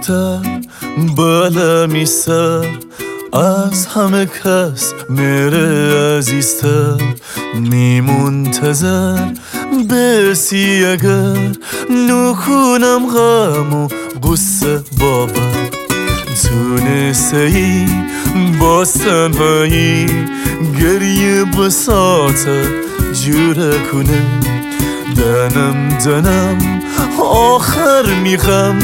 دختر بالا میسر از همه کس میره عزیزتر میمونتظر بسی اگر نکنم غم و قصه باور تونسته ای با تنهایی گریه بساته جوره کنه دنم آخر میخم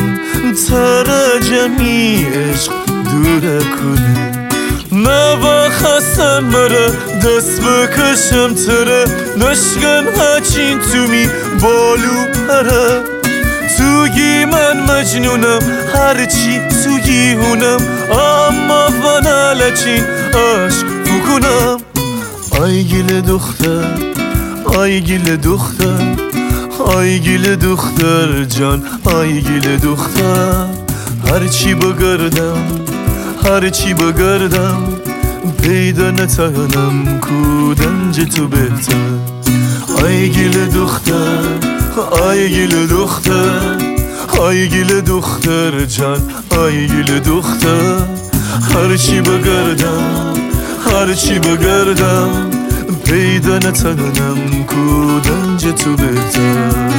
ترجمی عشق دوره کنه نوا خستم مره دست بکشم تره نشکن هچین تو می بالو پره توگی من مجنونم هرچی توگی هونم اما ونالچین عشق بکنم آی گل دختر آی گل دختر آی گل دختر جان آی گل دختر هرچی بگردم هرچی بگردم پیدا نتانم کودنج تو بهتر آی گل دختر آی گل دختر آی گل دختر جان آی گل دختر هرچی بگردم هرچی بگردم پیدا نتانم کودنج تو بهتر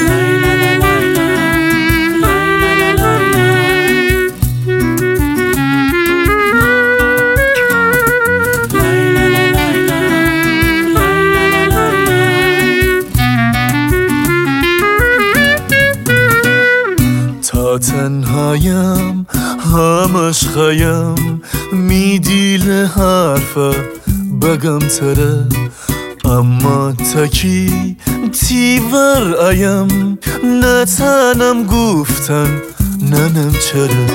تا تنهایم همش خیم میدیل حرفه بگم تره اما تکی تیور ایم نتنم گفتن ننم چرا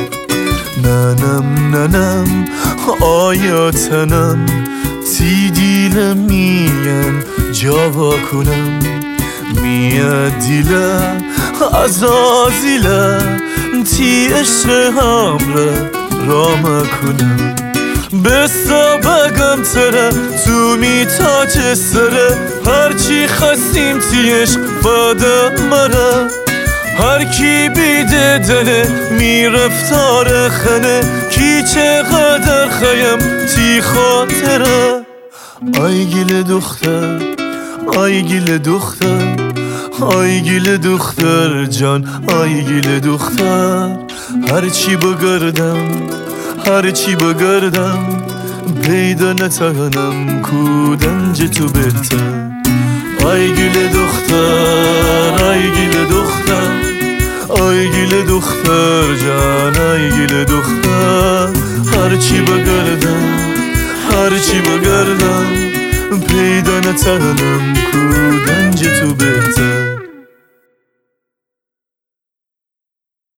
ننم آیا تنم تی دیل مین جاوا کنم میاد دیله عزازیله تی عشق همره رام کنم بسا بگم تره تو می تاج سره هرچی خستیم تی عشق بده مره هر کی بیده دنه میرفتار خنه کی چقدر خیم تی خاطره آی گل دختر آی گل دختر آی گل دختر جان آی گل دختر هرچی بگردم هرچی بگردم پیدا نتانم کودنج تو بهتر آی گل دختر آی گل دختر آی گل دختر جان آی گل دختر هرچی بگردم هرچی بگردم پیدا نتانم کودنج تو بهتر